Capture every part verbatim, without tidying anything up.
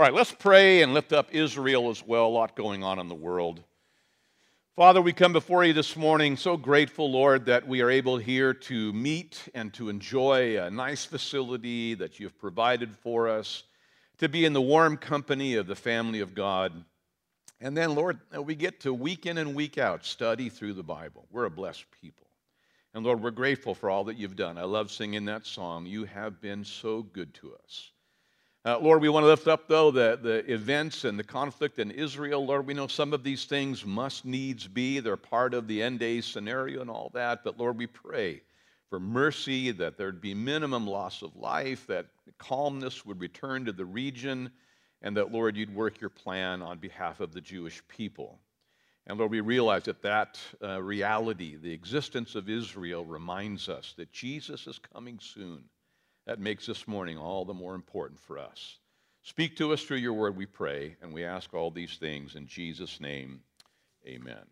All right, let's pray and lift up Israel as well. A lot going on in the world. Father, we come before you this morning so grateful, Lord, that we are able here to meet and to enjoy a nice facility that you've provided for us, to be in the warm company of the family of God. And then, Lord, we get to week in and week out study through the Bible. We're a blessed people. And Lord, we're grateful for all that you've done. I love singing that song. You have been so good to us. Uh, Lord, we want to lift up, though, the, the events and the conflict in Israel. Lord, we know some of these things must needs be. They're part of the end days scenario and all that. But, Lord, we pray for mercy, that there'd be minimum loss of life, that calmness would return to the region, and that, Lord, you'd work your plan on behalf of the Jewish people. And, Lord, we realize that that uh, reality, the existence of Israel, reminds us that Jesus is coming soon. That makes this morning all the more important for us. Speak to us through your word, we pray, and we ask all these things in Jesus' name, amen.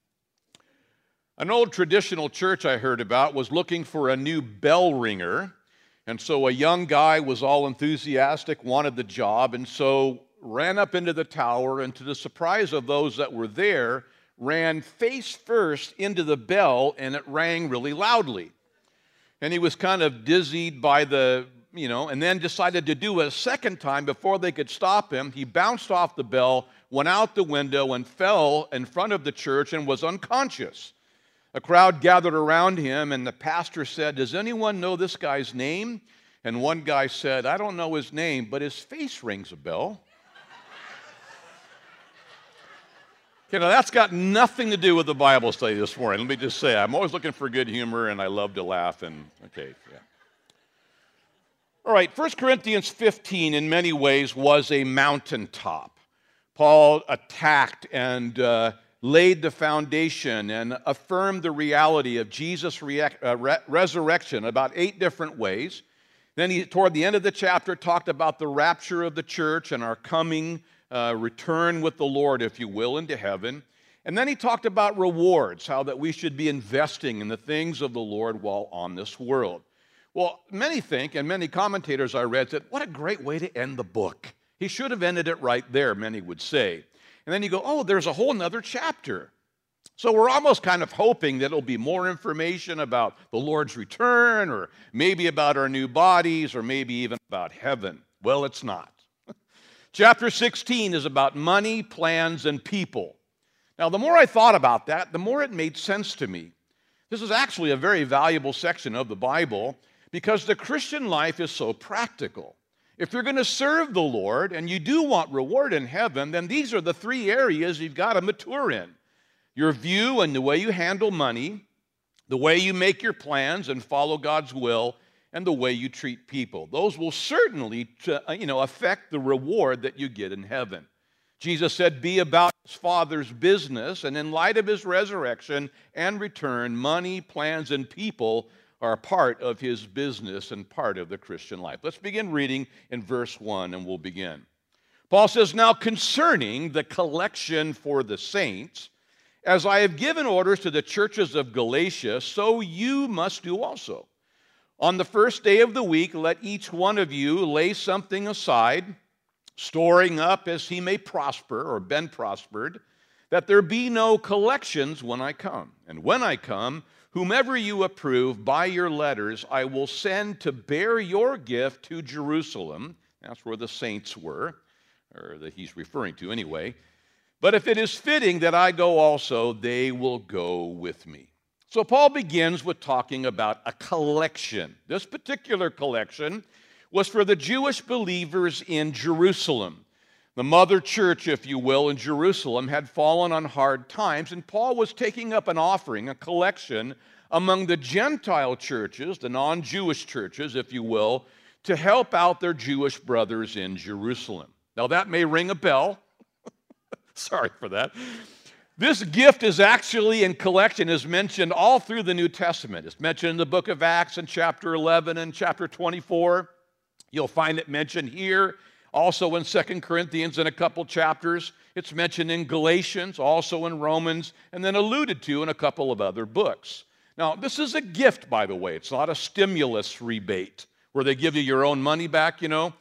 An old traditional church I heard about was looking for a new bell ringer, and so a young guy was all enthusiastic, wanted the job, and so ran up into the tower, and to the surprise of those that were there, ran face first into the bell, and it rang really loudly. And he was kind of dizzied by the, you know, and then decided to do it a second time before they could stop him. He bounced off the bell, went out the window, and fell in front of the church and was unconscious. A crowd gathered around him, and the pastor said, "Does anyone know this guy's name?" And one guy said, "I don't know his name, but his face rings a bell." You know, that's got nothing to do with the Bible study this morning. Let me just say, I'm always looking for good humor, and I love to laugh, and okay, yeah. All right, First Corinthians fifteen in many ways was a mountaintop. Paul attacked and uh, laid the foundation and affirmed the reality of Jesus' re- uh, re- resurrection about eight different ways. Then he, toward the end of the chapter, talked about the rapture of the church and our coming Uh, return with the Lord, if you will, into heaven. And then he talked about rewards, how that we should be investing in the things of the Lord while on this world. Well, many think, and many commentators I read said, what a great way to end the book. He should have ended it right there, many would say. And then you go, oh, there's a whole nother chapter. So we're almost kind of hoping that it'll be more information about the Lord's return, or maybe about our new bodies, or maybe even about heaven. Well, it's not. Chapter sixteen is about money, plans, and people. Now, the more I thought about that, the more it made sense to me. This is actually a very valuable section of the Bible because the Christian life is so practical. If you're going to serve the Lord and you do want reward in heaven, then these are the three areas you've got to mature in. Your view and the way you handle money, the way you make your plans and follow God's will, and the way you treat people. Those will certainly, you know, affect the reward that you get in heaven. Jesus said, be about his Father's business, and in light of his resurrection and return, money, plans, and people are part of his business and part of the Christian life. Let's begin reading in verse one, and we'll begin. Paul says, now concerning the collection for the saints, as I have given orders to the churches of Galatia, so you must do also. On the first day of the week, let each one of you lay something aside, storing up as he may prosper or been prospered, that there be no collections when I come. And when I come, whomever you approve by your letters, I will send to bear your gift to Jerusalem. That's where the saints were, or that he's referring to anyway. But if it is fitting that I go also, they will go with me. So Paul begins with talking about a collection. This particular collection was for the Jewish believers in Jerusalem. The mother church, if you will, in Jerusalem had fallen on hard times, and Paul was taking up an offering, a collection, among the Gentile churches, the non-Jewish churches, if you will, to help out their Jewish brothers in Jerusalem. Now that may ring a bell. Sorry for that. This gift is actually in collection is mentioned all through the New Testament. It's mentioned in the book of Acts in chapter eleven and chapter twenty-four. You'll find it mentioned here, also in Second Corinthians in a couple chapters. It's mentioned in Galatians, also in Romans, and then alluded to in a couple of other books. Now, this is a gift, by the way. It's not a stimulus rebate where they give you your own money back, you know.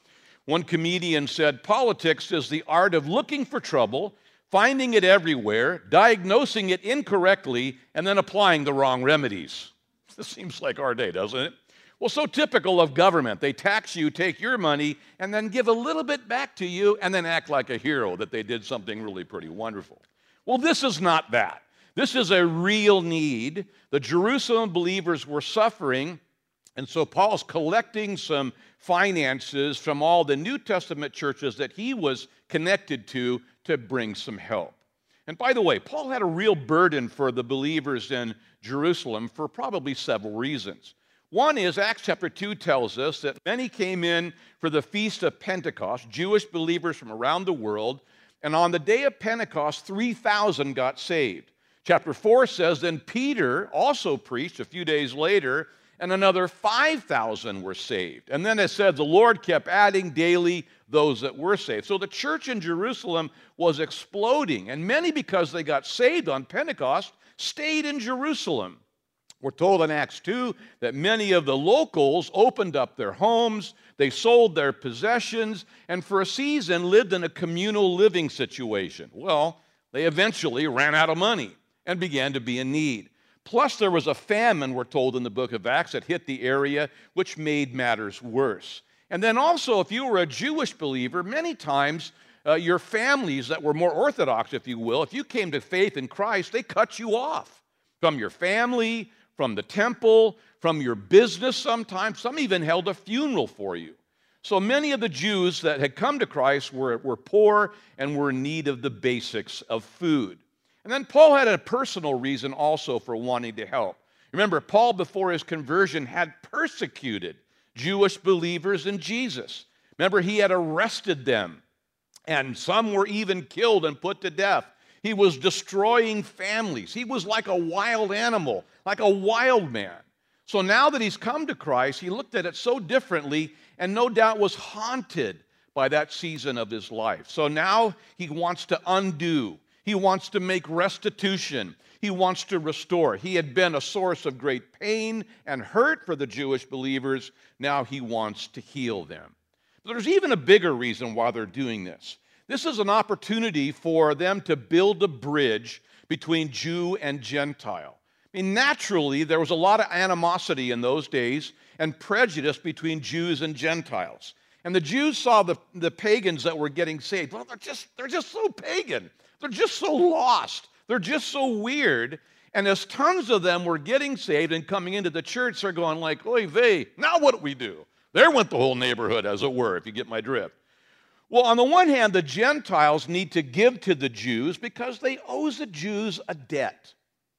One comedian said, politics is the art of looking for trouble, finding it everywhere, diagnosing it incorrectly, and then applying the wrong remedies. This seems like our day, doesn't it? Well, so typical of government. They tax you, take your money, and then give a little bit back to you, and then act like a hero that they did something really pretty wonderful. Well, this is not that. This is a real need. The Jerusalem believers were suffering, and so Paul's collecting some finances from all the New Testament churches that he was connected to to bring some help. And by the way, Paul had a real burden for the believers in Jerusalem for probably several reasons. One is Acts chapter two tells us that many came in for the feast of Pentecost, Jewish believers from around the world, and on the day of Pentecost, three thousand got saved. Chapter four says, then Peter also preached a few days later, and another five thousand were saved. And then it said the Lord kept adding daily those that were saved. So the church in Jerusalem was exploding, and many, because they got saved on Pentecost, stayed in Jerusalem. We're told in Acts two that many of the locals opened up their homes, they sold their possessions, and for a season lived in a communal living situation. Well, they eventually ran out of money and began to be in need. Plus, there was a famine, we're told in the book of Acts, that hit the area, which made matters worse. And then also, if you were a Jewish believer, many times uh, your families that were more orthodox, if you will, if you came to faith in Christ, they cut you off from your family, from the temple, from your business sometimes. Some even held a funeral for you. So many of the Jews that had come to Christ were, were poor and were in need of the basics of food. And then Paul had a personal reason also for wanting to help. Remember, Paul, before his conversion, had persecuted Jewish believers in Jesus. Remember, he had arrested them, and some were even killed and put to death. He was destroying families. He was like a wild animal, like a wild man. So now that he's come to Christ, he looked at it so differently and no doubt was haunted by that season of his life. So now he wants to undo. He wants to make restitution. He wants to restore. He had been a source of great pain and hurt for the Jewish believers. Now he wants to heal them. But there's even a bigger reason why they're doing this. This is an opportunity for them to build a bridge between Jew and Gentile. I mean, naturally, there was a lot of animosity in those days and prejudice between Jews and Gentiles. And the Jews saw the, the pagans that were getting saved. Well, they're just, they're just so pagan. They're just so lost. They're just so weird. And as tons of them were getting saved and coming into the church, they're going like, oy vey, now what do we do? There went the whole neighborhood, as it were, if you get my drift. Well, on the one hand, the Gentiles need to give to the Jews because they owe the Jews a debt.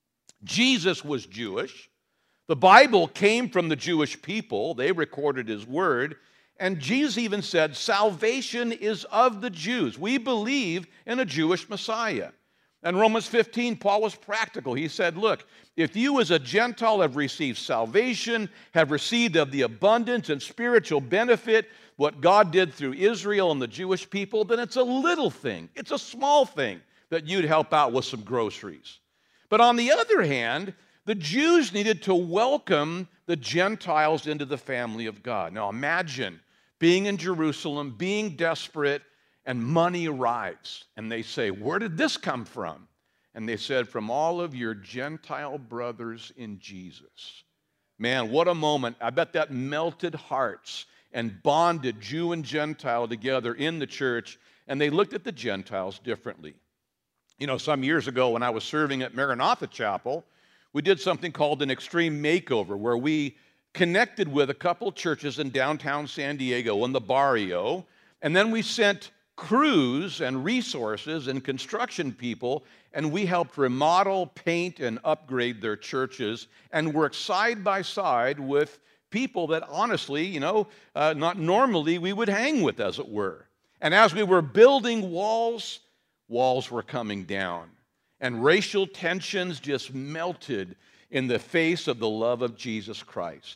Jesus was Jewish. The Bible came from the Jewish people. They recorded his word. And Jesus even said, salvation is of the Jews. We believe in a Jewish Messiah. And Romans fifteen, Paul was practical. He said, look, if you as a Gentile have received salvation, have received of the abundance and spiritual benefit, what God did through Israel and the Jewish people, then it's a little thing. It's a small thing that you'd help out with some groceries. But on the other hand, the Jews needed to welcome the Gentiles into the family of God. Now imagine being in Jerusalem, being desperate, and money arrives. And they say, where did this come from? And they said, from all of your Gentile brothers in Jesus. Man, what a moment. I bet that melted hearts and bonded Jew and Gentile together in the church, and they looked at the Gentiles differently. You know, some years ago when I was serving at Maranatha Chapel, we did something called an extreme makeover, where we connected with a couple churches in downtown San Diego in the barrio, and then we sent crews and resources and construction people, and we helped remodel, paint, and upgrade their churches, and worked side by side with people that honestly, you know, uh, not normally we would hang with, as it were. And as we were building walls, walls were coming down, and racial tensions just melted in the face of the love of Jesus Christ.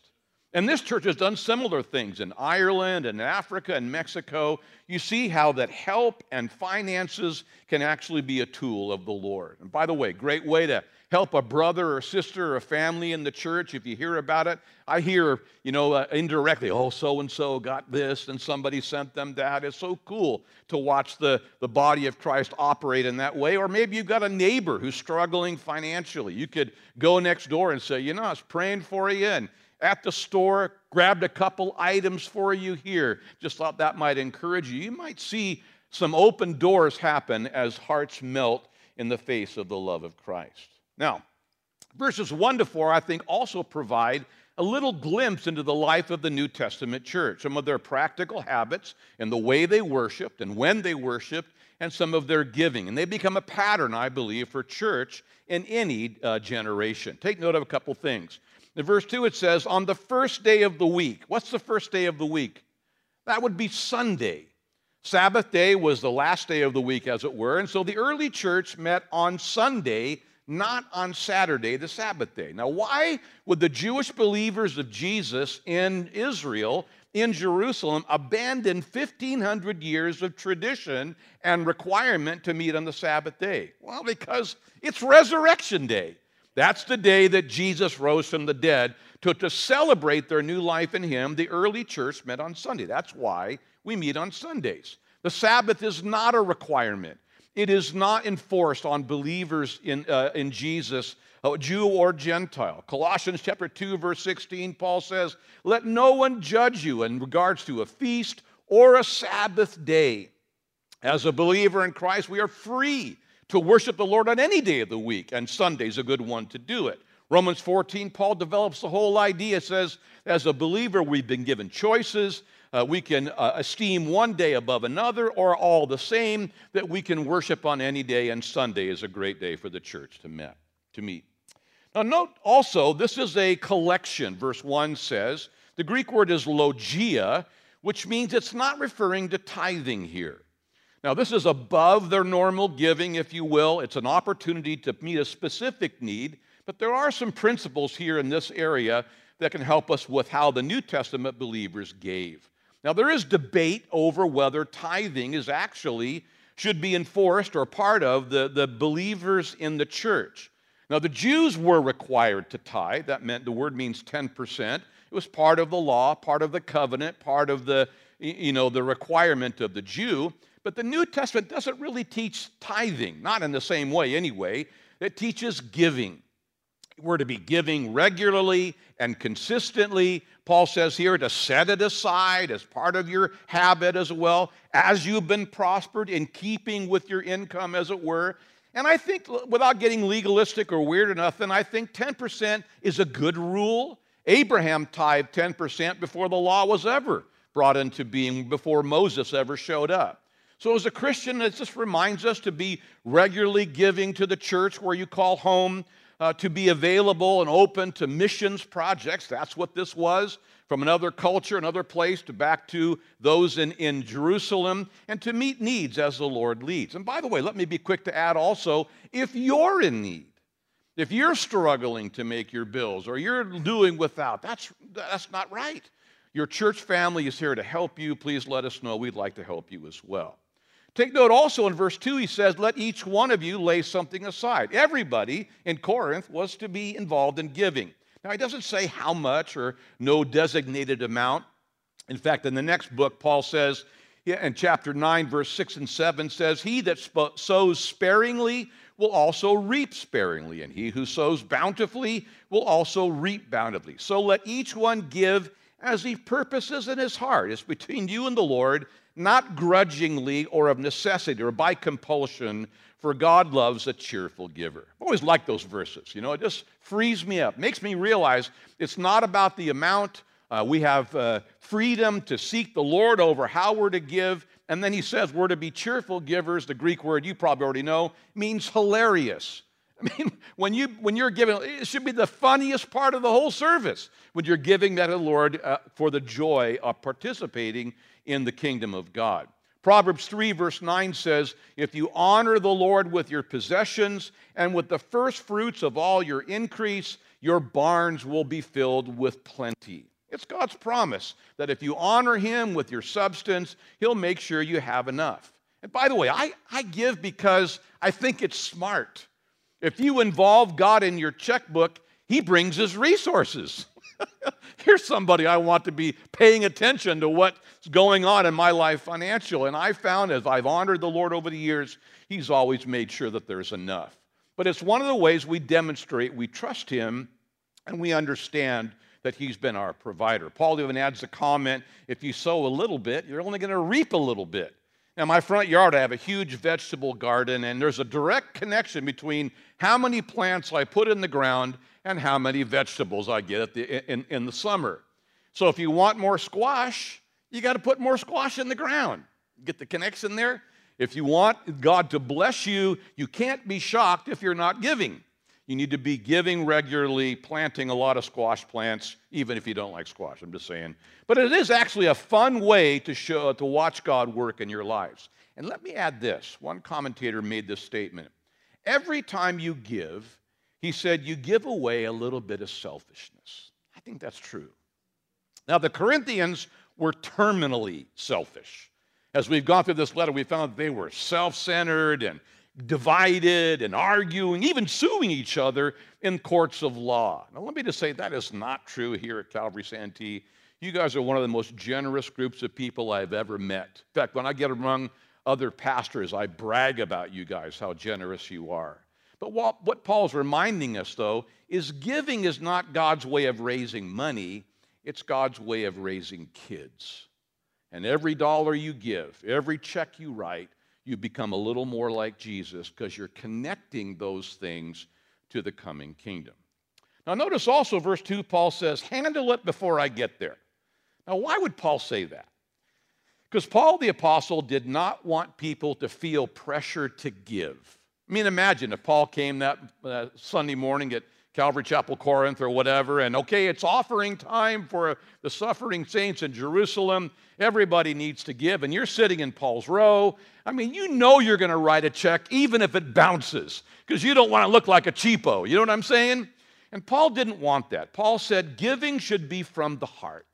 And this church has done similar things in Ireland and Africa and Mexico. You see how that help and finances can actually be a tool of the Lord. And by the way, great way to help a brother or sister or a family in the church. If you hear about it, I hear, you know, uh, indirectly, oh, so-and-so got this and somebody sent them that. It's so cool to watch the, the body of Christ operate in that way. Or maybe you've got a neighbor who's struggling financially. You could go next door and say, you know, I was praying for you, and at the store, grabbed a couple items for you here. Just thought that might encourage you. You might see some open doors happen as hearts melt in the face of the love of Christ. Now, verses one to four, I think, also provide a little glimpse into the life of the New Testament church, some of their practical habits and the way they worshiped and when they worshiped, and some of their giving. And they become a pattern, I believe, for church in any uh, generation. Take note of a couple things. In verse two, it says, on the first day of the week. What's the first day of the week? That would be Sunday. Sabbath day was the last day of the week, as it were. And so the early church met on Sunday, not on Saturday, the Sabbath day. Now, why would the Jewish believers of Jesus in Israel, in Jerusalem, abandon fifteen hundred years of tradition and requirement to meet on the Sabbath day? Well, because it's Resurrection Day. That's the day that Jesus rose from the dead. To, to celebrate their new life in Him, the early church met on Sunday. That's why we meet on Sundays. The Sabbath is not a requirement. It is not enforced on believers in, uh, in Jesus, uh, Jew or Gentile. Colossians chapter two, verse sixteen, Paul says, let no one judge you in regards to a feast or a Sabbath day. As a believer in Christ, we are free to worship the Lord on any day of the week, and Sunday's a good one to do it. Romans fourteen, Paul develops the whole idea. It says, as a believer, we've been given choices. Uh, we can uh, esteem one day above another or all the same, that we can worship on any day, and Sunday is a great day for the church to, met, to meet. Now note also, this is a collection, verse one says. The Greek word is logia, which means it's not referring to tithing here. Now, this is above their normal giving, if you will. It's an opportunity to meet a specific need, but there are some principles here in this area that can help us with how the New Testament believers gave. Now, there is debate over whether tithing is actually, should be enforced or part of the, the believers in the church. Now, the Jews were required to tithe. That meant, the word means ten percent. It was part of the law, part of the covenant, part of the, you know, the requirement of the Jew. But the New Testament doesn't really teach tithing, not in the same way anyway. It teaches giving. We're to be giving regularly and consistently. Paul says here to set it aside as part of your habit as well, as you've been prospered in keeping with your income, as it were. And I think, without getting legalistic or weird or nothing, I think ten percent is a good rule. Abraham tithed ten percent before the law was ever brought into being, before Moses ever showed up. So as a Christian, it just reminds us to be regularly giving to the church where you call home, uh, to be available and open to missions projects. That's what this was, from another culture, another place, to back to those in, in Jerusalem, and to meet needs as the Lord leads. And by the way, let me be quick to add also, if you're in need, if you're struggling to make your bills or you're doing without, that's, that's not right. Your church family is here to help you. Please let us know. We'd like to help you as well. Take note also in verse two, he says, let each one of you lay something aside. Everybody in Corinth was to be involved in giving. Now, he doesn't say how much or no designated amount. In fact, in the next book, Paul says, in chapter nine, verse six and seven, says, he that sows sparingly will also reap sparingly, and he who sows bountifully will also reap bountifully. So let each one give as he purposes in his heart. It's between you and the Lord, not grudgingly or of necessity or by compulsion, for God loves a cheerful giver. I always like those verses. You know, it just frees me up, makes me realize it's not about the amount. Uh, we have uh, freedom to seek the Lord over how we're to give. And then he says we're to be cheerful givers. The Greek word you probably already know means hilarious. I mean, when, you, when you're giving, it should be the funniest part of the whole service when you're giving that to the Lord uh, for the joy of participating in the kingdom of God. Proverbs three, verse nine says, if you honor the Lord with your possessions and with the first fruits of all your increase, your barns will be filled with plenty. It's God's promise that if you honor him with your substance, he'll make sure you have enough. And by the way, I, I give because I think it's smart. If you involve God in your checkbook, he brings his resources. Here's somebody I want to be paying attention to what's going on in my life financially. And I found as I've honored the Lord over the years, he's always made sure that there's enough. But it's one of the ways we demonstrate we trust him and we understand that he's been our provider. Paul even adds a comment, if you sow a little bit, you're only going to reap a little bit. Now, in my front yard, I have a huge vegetable garden, and there's a direct connection between how many plants I put in the ground and how many vegetables I get at the, in, in the summer. So if you want more squash, you got to put more squash in the ground. Get the connection there? If you want God to bless you, you can't be shocked if you're not giving. You need to be giving regularly, planting a lot of squash plants, even if you don't like squash, I'm just saying. But it is actually a fun way to show, to watch God work in your lives. And let me add this. One commentator made this statement. Every time you give, he said, you give away a little bit of selfishness. I think that's true. Now, the Corinthians were terminally selfish. As we've gone through this letter, we found that they were self-centered and divided and arguing, even suing each other in courts of law. Now, let me just say that is not true here at Calvary Santee. You guys are one of the most generous groups of people I've ever met. In fact, when I get among other pastors, I brag about you guys, how generous you are. But what, what Paul's reminding us, though, is giving is not God's way of raising money. It's God's way of raising kids. And every dollar you give, every check you write, you become a little more like Jesus because you're connecting those things to the coming kingdom. Now notice also verse two, Paul says, handle it before I get there. Now why would Paul say that? Because Paul the apostle did not want people to feel pressure to give. I mean, imagine if Paul came that uh, Sunday morning at Calvary Chapel, Corinth, or whatever, and okay, it's offering time for the suffering saints in Jerusalem. Everybody needs to give, and you're sitting in Paul's row. I mean, you know you're going to write a check even if it bounces, because you don't want to look like a cheapo. You know what I'm saying? And Paul didn't want that. Paul said giving should be from the heart.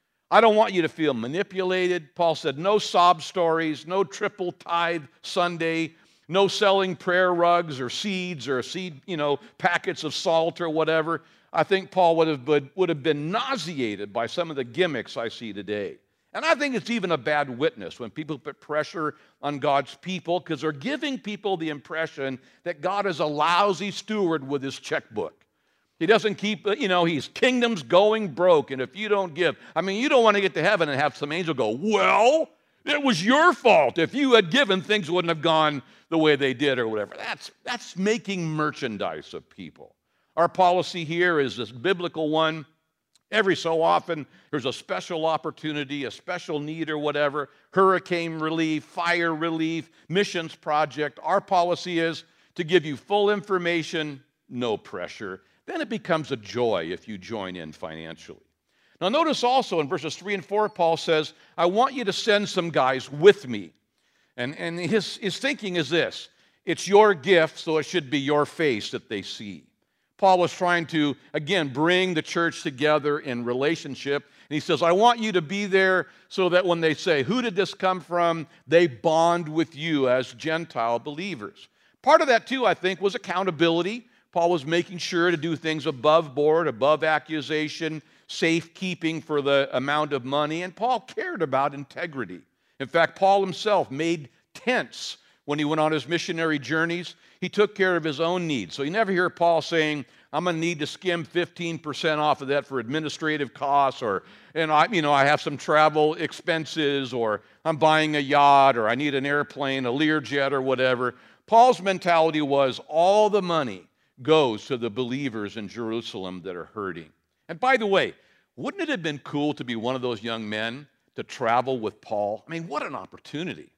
I don't want you to feel manipulated. Paul said no sob stories, no triple tithe Sunday, no selling prayer rugs or seeds or seed, you know, packets of salt or whatever. I think Paul would have, been, would have been nauseated by some of the gimmicks I see today. And I think it's even a bad witness when people put pressure on God's people because they're giving people the impression that God is a lousy steward with his checkbook. He doesn't keep, you know, his kingdom's going broke, and if you don't give, I mean, you don't want to get to heaven and have some angel go, well, it was your fault. If you had given, things wouldn't have gone the way they did or whatever. That's, that's making merchandise of people. Our policy here is this biblical one. Every so often, there's a special opportunity, a special need or whatever, hurricane relief, fire relief, missions project. Our policy is to give you full information, no pressure. Then it becomes a joy if you join in financially. Now notice also in verses three and four, Paul says, I want you to send some guys with me. And, and his, his thinking is this, it's your gift, so it should be your face that they see. Paul was trying to, again, bring the church together in relationship. And he says, I want you to be there so that when they say, who did this come from? They bond with you as Gentile believers. Part of that, too, I think, was accountability. Paul was making sure to do things above board, above accusation, safekeeping for the amount of money. And Paul cared about integrity. In fact, Paul himself made tents when he went on his missionary journeys. He took care of his own needs. So you never hear Paul saying, I'm going to need to skim fifteen percent off of that for administrative costs, or, and I, you know, I have some travel expenses, or I'm buying a yacht, or I need an airplane, a Learjet, or whatever. Paul's mentality was all the money goes to the believers in Jerusalem that are hurting. And by the way, wouldn't it have been cool to be one of those young men to travel with Paul? I mean, what an opportunity.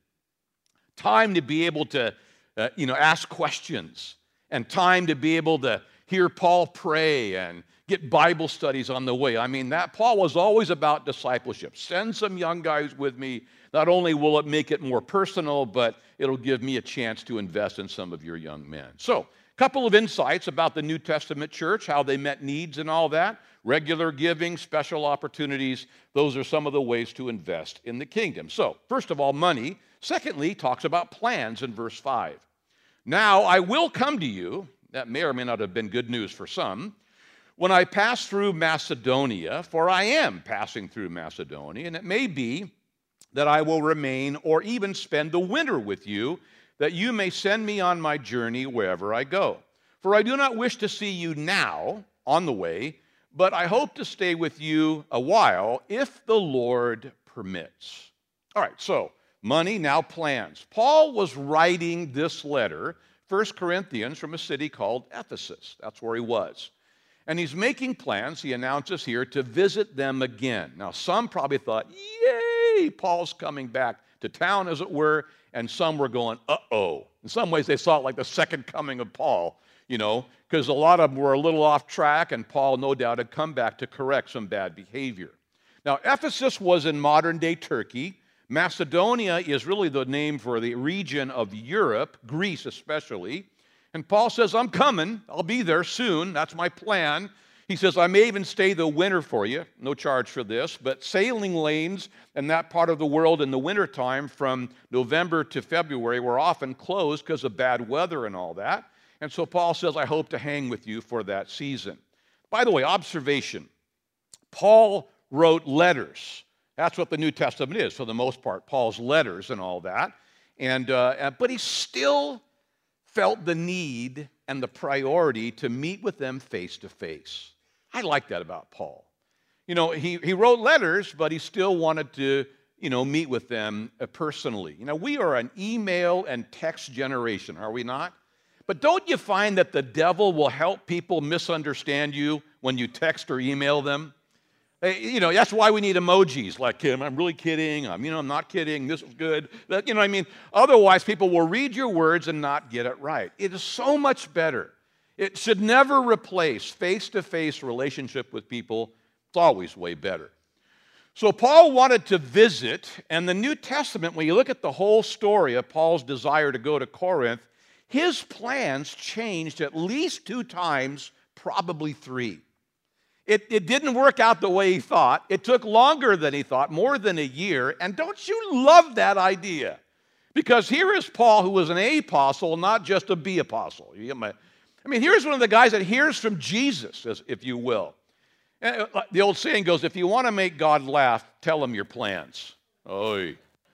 Time to be able to, uh, you know, ask questions, and time to be able to hear Paul pray and get Bible studies on the way. I mean, that Paul was always about discipleship. Send some young guys with me. Not only will it make it more personal, but it'll give me a chance to invest in some of your young men. So, couple of insights about the New Testament church, how they met needs and all that. Regular giving, special opportunities. Those are some of the ways to invest in the kingdom. So, first of all, money. Secondly, talks about plans in verse five. Now I will come to you. That may or may not have been good news for some. When I pass through Macedonia, for I am passing through Macedonia, and it may be that I will remain or even spend the winter with you, that you may send me on my journey wherever I go. For I do not wish to see you now on the way, but I hope to stay with you a while if the Lord permits. All right, so money, now plans. Paul was writing this letter, First Corinthians, from a city called Ephesus. That's where he was. And he's making plans, he announces here, to visit them again. Now, some probably thought, yay, Paul's coming back to town, as it were, and some were going, uh-oh. In some ways, they saw it like the second coming of Paul, you know, because a lot of them were a little off track, and Paul, no doubt, had come back to correct some bad behavior. Now, Ephesus was in modern-day Turkey. Macedonia is really the name for the region of Europe, Greece especially. And Paul says, I'm coming. I'll be there soon. That's my plan. He says, I may even stay the winter for you. No charge for this. But sailing lanes in that part of the world in the wintertime from November to February were often closed because of bad weather and all that. And so Paul says, I hope to hang with you for that season. By the way, observation. Paul wrote letters. That's what the New Testament is, for the most part, Paul's letters and all that. And uh, but he still felt the need and the priority to meet with them face to face. I like that about Paul. You know, he, he wrote letters, but he still wanted to, you know, meet with them uh, personally. You know, we are an email and text generation, are we not? But don't you find that the devil will help people misunderstand you when you text or email them? You know, that's why we need emojis, like, I'm really kidding, I'm, you know, I'm not kidding, this is good. You know what I mean? Otherwise, people will read your words and not get it right. It is so much better. It should never replace face-to-face relationship with people. It's always way better. So Paul wanted to visit, and the New Testament, when you look at the whole story of Paul's desire to go to Corinth, his plans changed at least two times, probably three. It, it didn't work out the way he thought. It took longer than he thought, more than a year. And don't you love that idea? Because here is Paul, who was an A apostle, not just a B apostle. You get my, I mean, here's one of the guys that hears from Jesus, if you will. The old saying goes, if you want to make God laugh, tell him your plans. Oy.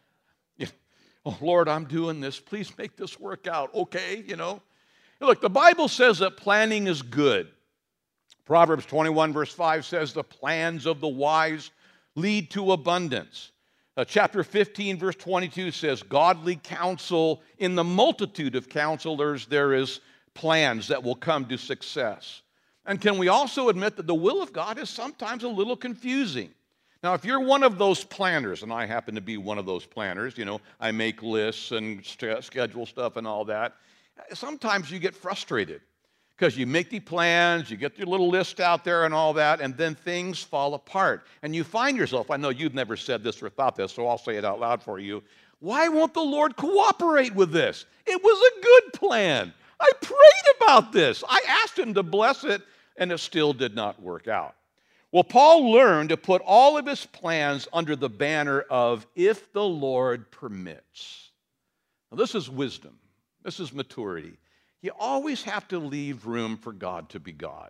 Oh, Lord, I'm doing this. Please make this work out, okay? You know. Look, the Bible says that planning is good. Proverbs twenty-one, verse five says, the plans of the wise lead to abundance. Uh, chapter fifteen, verse twenty-two says, godly counsel, in the multitude of counselors, there is plans that will come to success. And can we also admit that the will of God is sometimes a little confusing? Now, if you're one of those planners, and I happen to be one of those planners, you know, I make lists and st- schedule stuff and all that, sometimes you get frustrated. Because you make the plans, you get your little list out there and all that, and then things fall apart. And you find yourself, I know you've never said this or thought this, so I'll say it out loud for you. Why won't the Lord cooperate with this? It was a good plan. I prayed about this. I asked him to bless it, and it still did not work out. Well, Paul learned to put all of his plans under the banner of, if the Lord permits. Now, this is wisdom. This is maturity. You always have to leave room for God to be God.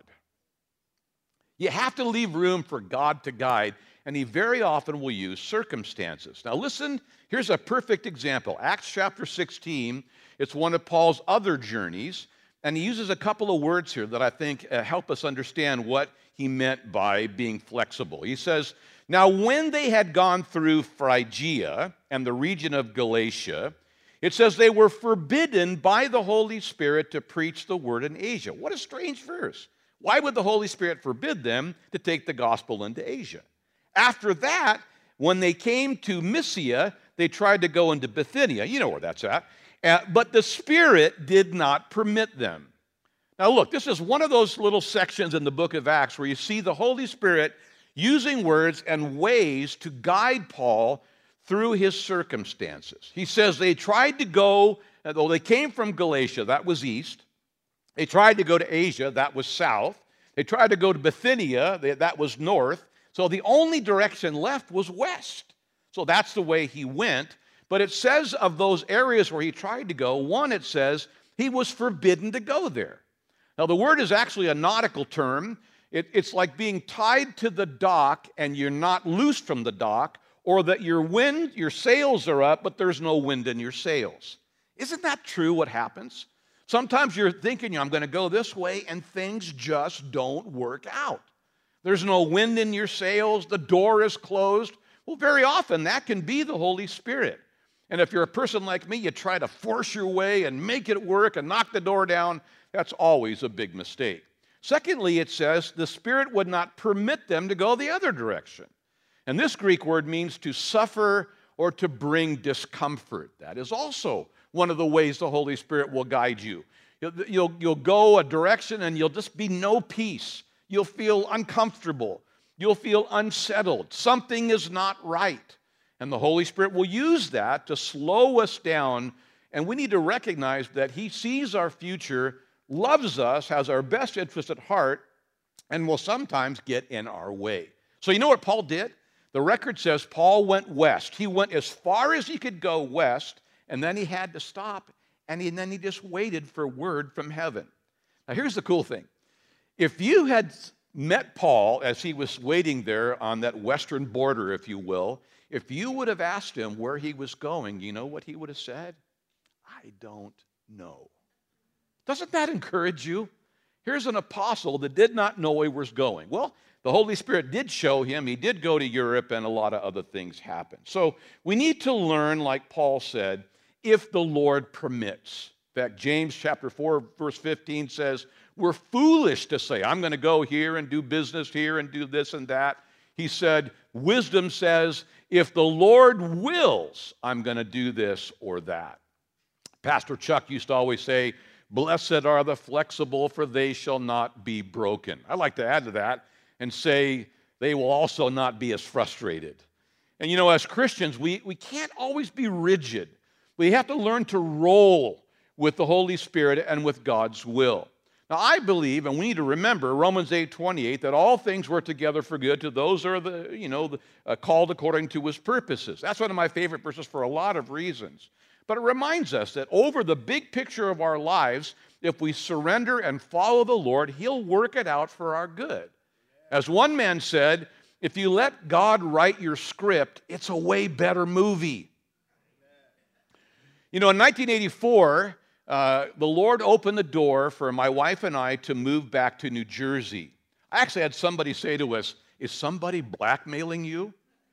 You have to leave room for God to guide, and he very often will use circumstances. Now listen, here's a perfect example. Acts chapter sixteen, it's one of Paul's other journeys, and he uses a couple of words here that I think uh, help us understand what he meant by being flexible. He says, now when they had gone through Phrygia and the region of Galatia, it says they were forbidden by the Holy Spirit to preach the word in Asia. What a strange verse. Why would the Holy Spirit forbid them to take the gospel into Asia? After that, when they came to Mysia, they tried to go into Bithynia. You know where that's at. Uh, but the Spirit did not permit them. Now look, this is one of those little sections in the book of Acts where you see the Holy Spirit using words and ways to guide Paul through his circumstances. He says they tried to go, though they came from Galatia, that was east, They tried to go to Asia, that was south. They tried to go to Bithynia, that was north. So the only direction left was west. So that's the way he went. But it says of those areas where he tried to go, one, it says he was forbidden to go there. Now, the word is actually a nautical term. It, it's like being tied to the dock and you're not loose from the dock, or that your wind, your sails are up, but there's no wind in your sails. Isn't that true what happens? Sometimes you're thinking, I'm going to go this way, and things just don't work out. There's no wind in your sails. The door is closed. Well, very often that can be the Holy Spirit. And if you're a person like me, you try to force your way and make it work and knock the door down. That's always a big mistake. Secondly, it says the Spirit would not permit them to go the other direction. And this Greek word means to suffer or to bring discomfort. That is also one of the ways the Holy Spirit will guide you. You'll, you'll, you'll go a direction and you'll just be no peace. You'll feel uncomfortable. You'll feel unsettled. Something is not right. And the Holy Spirit will use that to slow us down. And we need to recognize that He sees our future, loves us, has our best interest at heart, and will sometimes get in our way. So you know what Paul did? The record says Paul went west. He went as far as he could go west, and then he had to stop, and, he, and then he just waited for word from heaven. Now here's the cool thing. If you had met Paul as he was waiting there on that western border, if you will, if you would have asked him where he was going, you know what he would have said? I don't know. Doesn't that encourage you? Here's an apostle that did not know where he was going. Well, the Holy Spirit did show him. He did go to Europe, and a lot of other things happened. So we need to learn, like Paul said, if the Lord permits. In fact, James chapter four, verse fifteen says, we're foolish to say, I'm going to go here and do business here and do this and that. He said, wisdom says, if the Lord wills, I'm going to do this or that. Pastor Chuck used to always say, blessed are the flexible, for they shall not be broken. I like to add to that and say, they will also not be as frustrated. And you know, as Christians, we, we can't always be rigid. We have to learn to roll with the Holy Spirit and with God's will. Now, I believe, and we need to remember, Romans eight twenty-eight, that all things work together for good to those who are the, you know, the, uh, called according to His purposes. That's one of my favorite verses for a lot of reasons. But it reminds us that over the big picture of our lives, if we surrender and follow the Lord, He'll work it out for our good. As one man said, if you let God write your script, it's a way better movie. You know, in nineteen eighty-four, uh, the Lord opened the door for my wife and I to move back to New Jersey. I actually had somebody say to us, is somebody blackmailing you?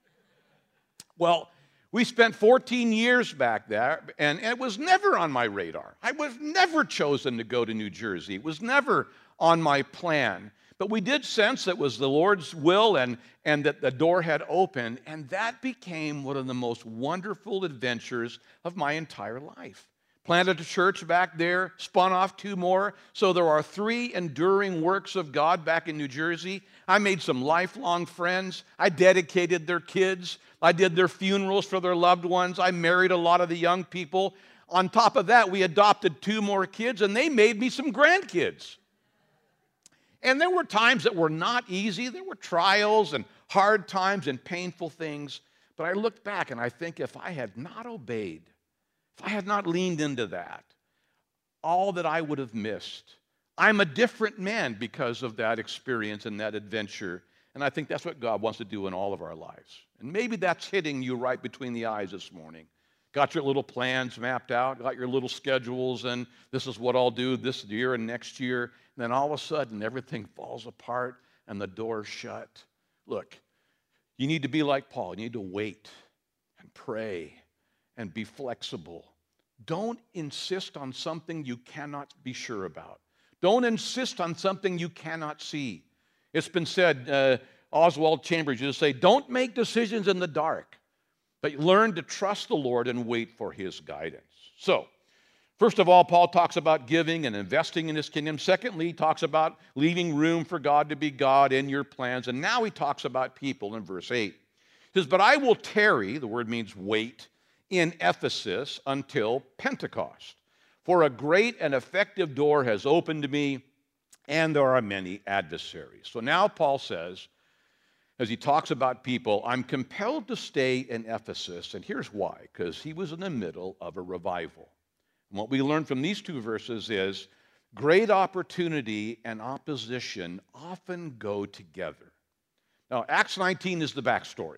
Well, we spent fourteen years back there, and it was never on my radar. I was never chosen to go to New Jersey. It was never on my plan. But we did sense that it was the Lord's will and, and that the door had opened, and that became one of the most wonderful adventures of my entire life. Planted a church back there, spun off two more. So there are three enduring works of God back in New Jersey. I made some lifelong friends. I dedicated their kids. I did their funerals for their loved ones. I married a lot of the young people. On top of that, we adopted two more kids, and they made me some grandkids. And there were times that were not easy. There were trials and hard times and painful things. But I look back and I think if I had not obeyed, if I had not leaned into that, all that I would have missed. I'm a different man because of that experience and that adventure. And I think that's what God wants to do in all of our lives. And maybe that's hitting you right between the eyes this morning. Got your little plans mapped out, got your little schedules, and this is what I'll do this year and next year. And then all of a sudden, everything falls apart and the door's shut. Look, you need to be like Paul. You need to wait and pray and be flexible. Don't insist on something you cannot be sure about. Don't insist on something you cannot see. It's been said, uh, Oswald Chambers used to say, don't make decisions in the dark, but learn to trust the Lord and wait for His guidance. So, first of all, Paul talks about giving and investing in His kingdom. Secondly, he talks about leaving room for God to be God in your plans. And now he talks about people in verse eight. He says, but I will tarry, the word means wait, in Ephesus until Pentecost. For a great and effective door has opened to me, and there are many adversaries. So now Paul says, as he talks about people, I'm compelled to stay in Ephesus, and here's why, because he was in the middle of a revival. And what we learn from these two verses is great opportunity and opposition often go together. Now, Acts nineteen is the backstory.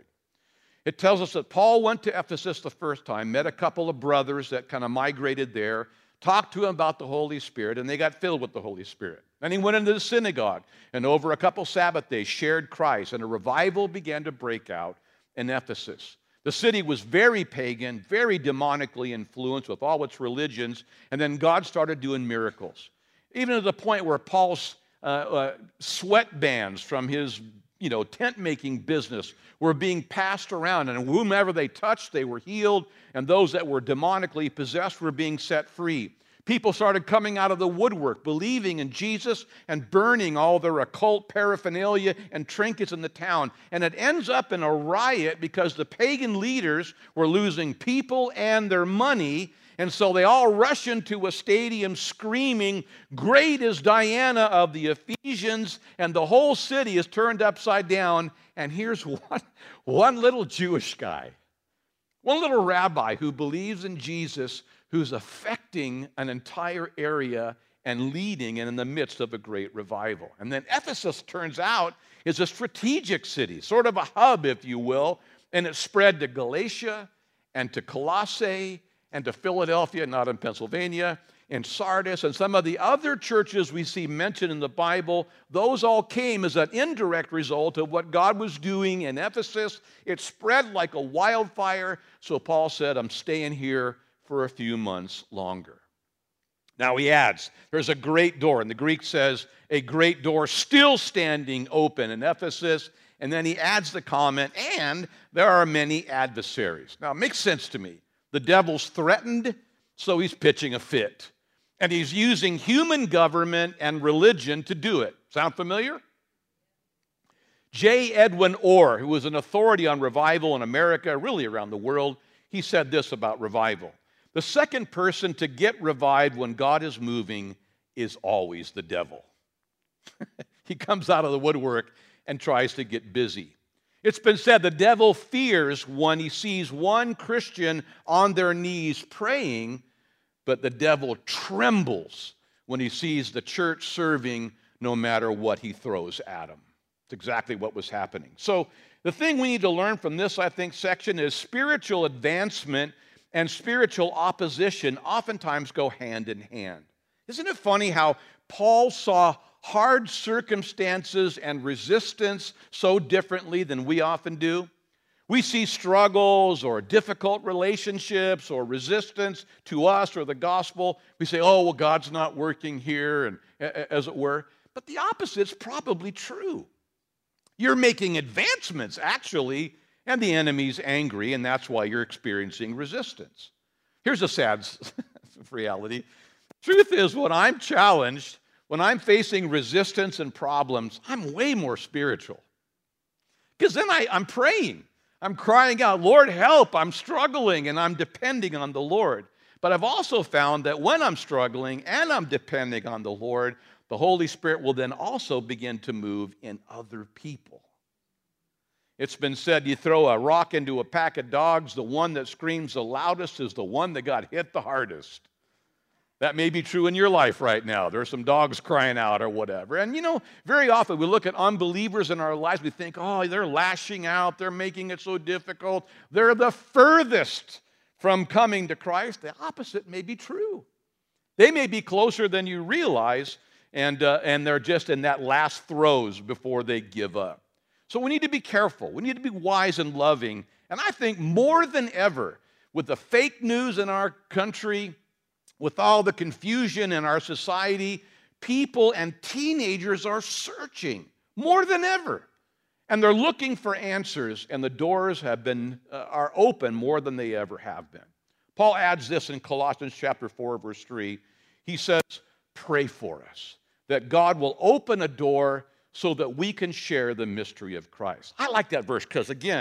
It tells us that Paul went to Ephesus the first time, met a couple of brothers that kind of migrated there, talked to him about the Holy Spirit, and they got filled with the Holy Spirit. Then he went into the synagogue and over a couple Sabbath days shared Christ, and a revival began to break out in Ephesus. The city was very pagan, very demonically influenced with all its religions, and then God started doing miracles. Even to the point where Paul's uh, uh, sweatbands from his you know, tent-making business were being passed around, and whomever they touched, they were healed, and those that were demonically possessed were being set free. People started coming out of the woodwork, believing in Jesus and burning all their occult paraphernalia and trinkets in the town. And it ends up in a riot because the pagan leaders were losing people and their money. And so they all rush into a stadium screaming, "Great is Diana of the Ephesians," and the whole city is turned upside down. And here's one, one little Jewish guy, one little rabbi who believes in Jesus, who's affecting an entire area and leading and in the midst of a great revival. And then Ephesus, turns out, is a strategic city, sort of a hub, if you will, and it spread to Galatia and to Colossae and to Philadelphia, not in Pennsylvania, and Sardis, and some of the other churches we see mentioned in the Bible. Those all came as an indirect result of what God was doing in Ephesus. It spread like a wildfire, so Paul said, I'm staying here for a few months longer. Now he adds, there's a great door, and the Greek says, a great door still standing open in Ephesus, and then he adds the comment, and there are many adversaries. Now it makes sense to me. The devil's threatened, so he's pitching a fit. And he's using human government and religion to do it. Sound familiar? J. Edwin Orr, who was an authority on revival in America, really around the world, he said this about revival. The second person to get revived when God is moving is always the devil. He comes out of the woodwork and tries to get busy. It's been said the devil fears when he sees one Christian on their knees praying, but the devil trembles when he sees the church serving no matter what he throws at him. It's exactly what was happening. So the thing we need to learn from this, I think, section is spiritual advancement and spiritual opposition oftentimes go hand in hand. Isn't it funny how Paul saw hard circumstances and resistance so differently than we often do? We see struggles or difficult relationships or resistance to us or the gospel. We say, oh, well, God's not working here, and as it were. But the opposite's probably true. You're making advancements, actually, and the enemy's angry, and that's why you're experiencing resistance. Here's a sad reality. Truth is, when I'm challenged, when I'm facing resistance and problems, I'm way more spiritual. Because then I, I'm praying. I'm crying out, Lord, help. I'm struggling, and I'm depending on the Lord. But I've also found that when I'm struggling and I'm depending on the Lord, the Holy Spirit will then also begin to move in other people. It's been said you throw a rock into a pack of dogs, the one that screams the loudest is the one that got hit the hardest. That may be true in your life right now. There are some dogs crying out or whatever. And you know, very often we look at unbelievers in our lives, we think, oh, they're lashing out, they're making it so difficult. They're the furthest from coming to Christ. The opposite may be true. They may be closer than you realize, and, uh, and they're just in that last throes before they give up. So we need to be careful. We need to be wise and loving. And I think more than ever, with the fake news in our country, with all the confusion in our society, people and teenagers are searching more than ever. And they're looking for answers, and the doors have been, uh, are open more than they ever have been. Paul adds this in Colossians chapter four, verse three. He says, pray for us, that God will open a door so that we can share the mystery of Christ. I like that verse because, again,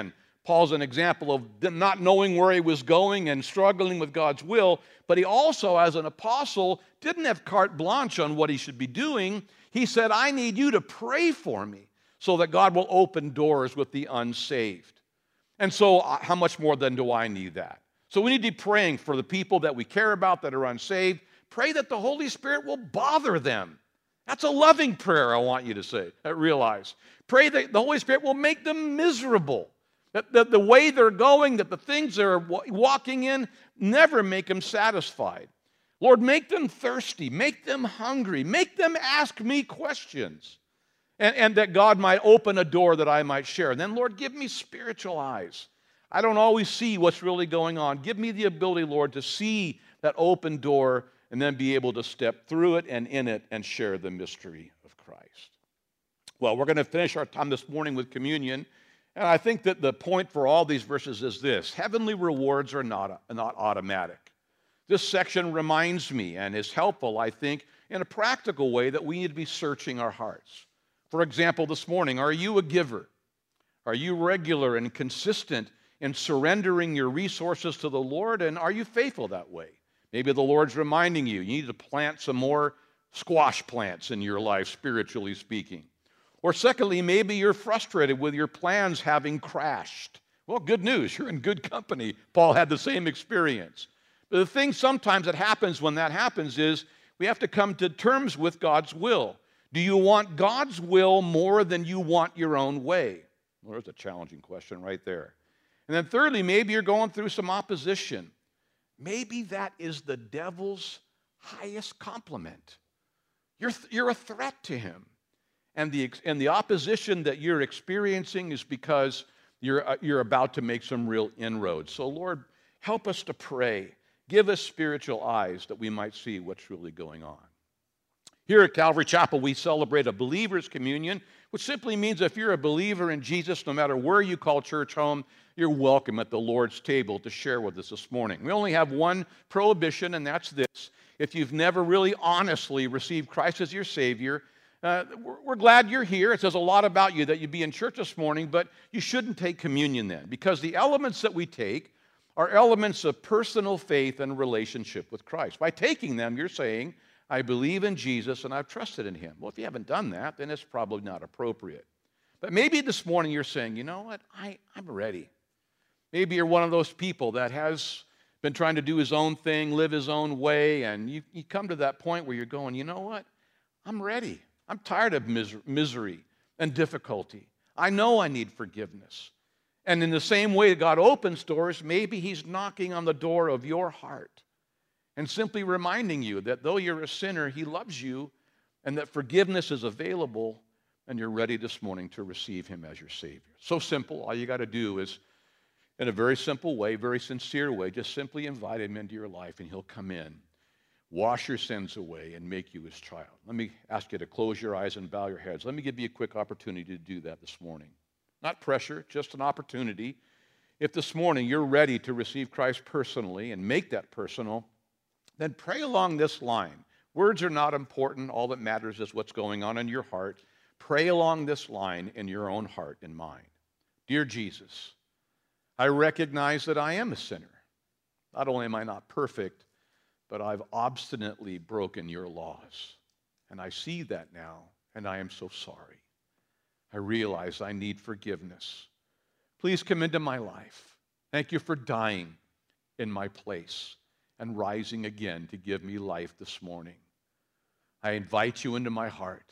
Paul's an example of not knowing where he was going and struggling with God's will, but he also, as an apostle, didn't have carte blanche on what he should be doing. He said, I need you to pray for me so that God will open doors with the unsaved. And so uh, how much more then do I need that? So we need to be praying for the people that we care about that are unsaved. Pray that the Holy Spirit will bother them. That's a loving prayer, I want you to say, uh, realize. Pray that the Holy Spirit will make them miserable. That, that the way they're going, that the things they're walking in, never make them satisfied. Lord, make them thirsty, make them hungry, make them ask me questions. And, and that God might open a door that I might share. And then, Lord, give me spiritual eyes. I don't always see what's really going on. Give me the ability, Lord, to see that open door and then be able to step through it and in it and share the mystery of Christ. Well, we're going to finish our time this morning with communion. And I think that the point for all these verses is this: heavenly rewards are not, not automatic. This section reminds me and is helpful, I think, in a practical way that we need to be searching our hearts. For example, this morning, are you a giver? Are you regular and consistent in surrendering your resources to the Lord? And are you faithful that way? Maybe the Lord's reminding you, you need to plant some more squash plants in your life, spiritually speaking. Or secondly, maybe you're frustrated with your plans having crashed. Well, good news, you're in good company. Paul had the same experience. But the thing sometimes that happens when that happens is we have to come to terms with God's will. Do you want God's will more than you want your own way? Well, there's a challenging question right there. And then thirdly, maybe you're going through some opposition. Maybe that is the devil's highest compliment. You're, you're a threat to him. And the, and the opposition that you're experiencing is because you're, uh, you're about to make some real inroads. So, Lord, help us to pray. Give us spiritual eyes that we might see what's really going on. Here at Calvary Chapel, we celebrate a believer's communion, which simply means if you're a believer in Jesus, no matter where you call church home, you're welcome at the Lord's table to share with us this morning. We only have one prohibition, and that's this. If you've never really honestly received Christ as your Savior, Uh, we're, we're glad you're here. It says a lot about you that you be in church this morning, but you shouldn't take communion then, because the elements that we take are elements of personal faith and relationship with Christ. By taking them, you're saying, I believe in Jesus and I've trusted in him. Well, if you haven't done that, then it's probably not appropriate. But maybe this morning you're saying, you know what, I, I'm ready. Maybe you're one of those people that has been trying to do his own thing, live his own way, and you, you come to that point where you're going, you know what, I'm ready. I'm tired of misery and difficulty. I know I need forgiveness. And in the same way that God opens doors, maybe he's knocking on the door of your heart and simply reminding you that though you're a sinner, he loves you and that forgiveness is available, and you're ready this morning to receive him as your Savior. So simple. All you got to do is, in a very simple way, very sincere way, just simply invite him into your life and he'll come in, wash your sins away, and make you his child. Let me ask you to close your eyes and bow your heads. Let me give you a quick opportunity to do that this morning. Not pressure, just an opportunity. If this morning you're ready to receive Christ personally and make that personal, then pray along this line. Words are not important. All that matters is what's going on in your heart. Pray along this line in your own heart and mind. Dear Jesus, I recognize that I am a sinner. Not only am I not perfect, but I've obstinately broken your laws. And I see that now, and I am so sorry. I realize I need forgiveness. Please come into my life. Thank you for dying in my place and rising again to give me life this morning. I invite you into my heart.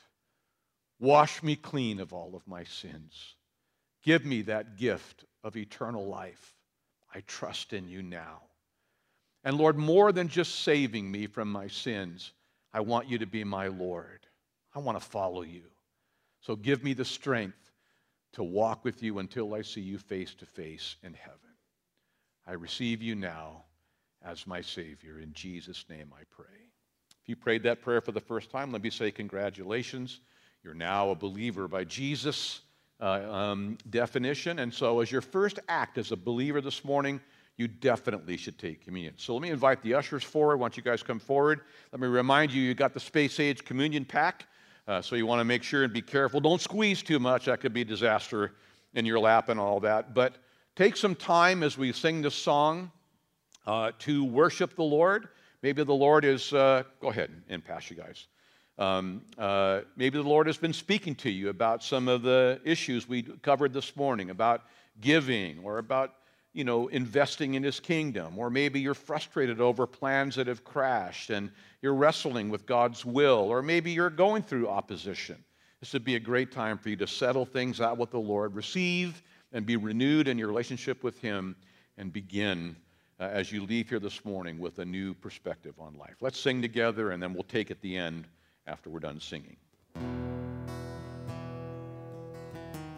Wash me clean of all of my sins. Give me that gift of eternal life. I trust in you now. And Lord, more than just saving me from my sins, I want you to be my Lord. I want to follow you. So give me the strength to walk with you until I see you face to face in heaven. I receive you now as my Savior. In Jesus' name I pray. If you prayed that prayer for the first time, let me say congratulations. You're now a believer by Jesus' uh, um, definition. And so as your first act as a believer this morning, you definitely should take communion. So let me invite the ushers forward. Why don't you guys come forward? Let me remind you, you got the Space Age communion pack. Uh, so you want to make sure and be careful. Don't squeeze too much. That could be a disaster in your lap and all that. But take some time as we sing this song uh, to worship the Lord. Maybe the Lord is, uh, go ahead and pass you guys. Um, uh, maybe the Lord has been speaking to you about some of the issues we covered this morning, about giving or about, you know, investing in His kingdom. Or maybe you're frustrated over plans that have crashed and you're wrestling with God's will. Or maybe you're going through opposition. This would be a great time for you to settle things out with the Lord, receive and be renewed in your relationship with Him, and begin uh, as you leave here this morning with a new perspective on life. Let's sing together, and then we'll take at the end after we're done singing.